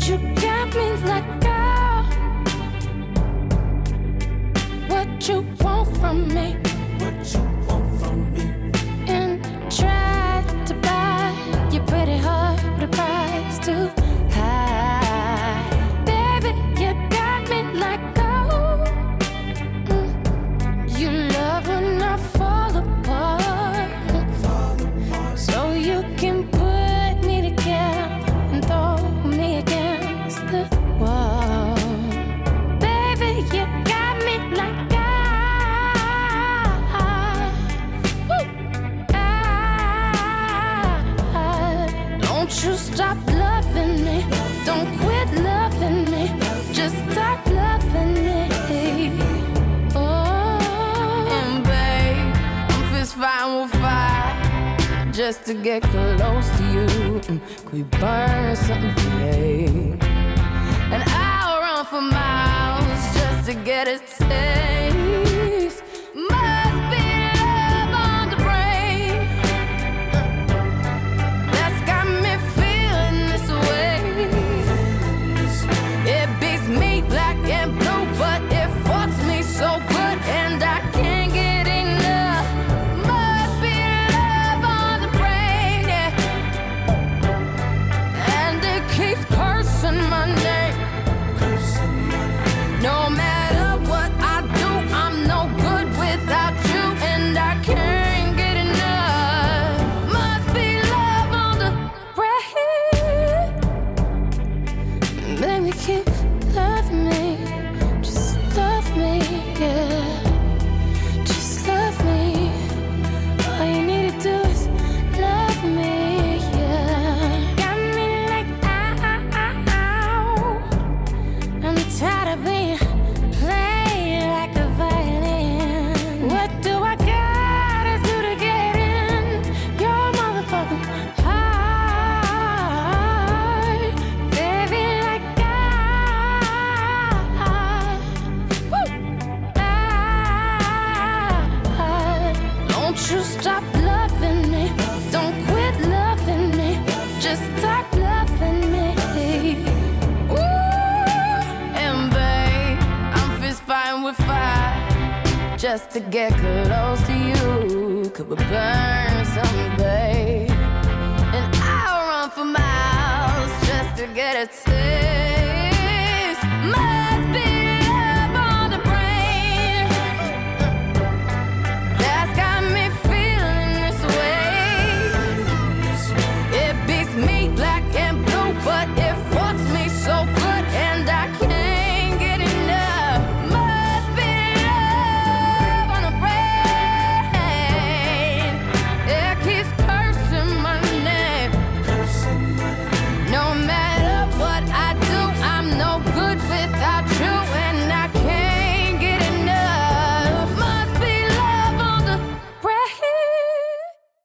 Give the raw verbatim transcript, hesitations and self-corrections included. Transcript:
You got me like, oh, what you want from me? What you want from me? And try to buy your pretty heart with a price too high. Baby, you got me like, oh, mm. You love when I fall apart, Fall apart. so you can put me together and throw me against the wall. Baby, you got me like, I, woo, I, don't you stop loving me, don't quit loving me, just stop loving me. Oh, and babe, I'm fist fighting with fire just to get close to you. Mm, could we burn something today? And I'll run for miles just to get a taste. Must be love on the brain that's got me feeling this way. It beats me black and blue, but it fucks me so good, and I can't get enough. Must be love on the brain, yeah. And it keeps cursing my name. No matter what I do, I'm no good without you, and I can't get enough. Must be love on the brain. Baby, keep loving me, just love me, yeah. Just love me. All you need to do is love me, yeah. Got me like, ow. I'm tired of being played like a violin. What do I gotta do to get in your motherfucking heart? Baby, like I, woo, I, don't you stop loving me, don't quit loving me, just stop loving me. Ooh, and babe, I'm fist fighting with fire just to get close to you. Could we burn something, babe? And I'll run for miles just to get a taste. My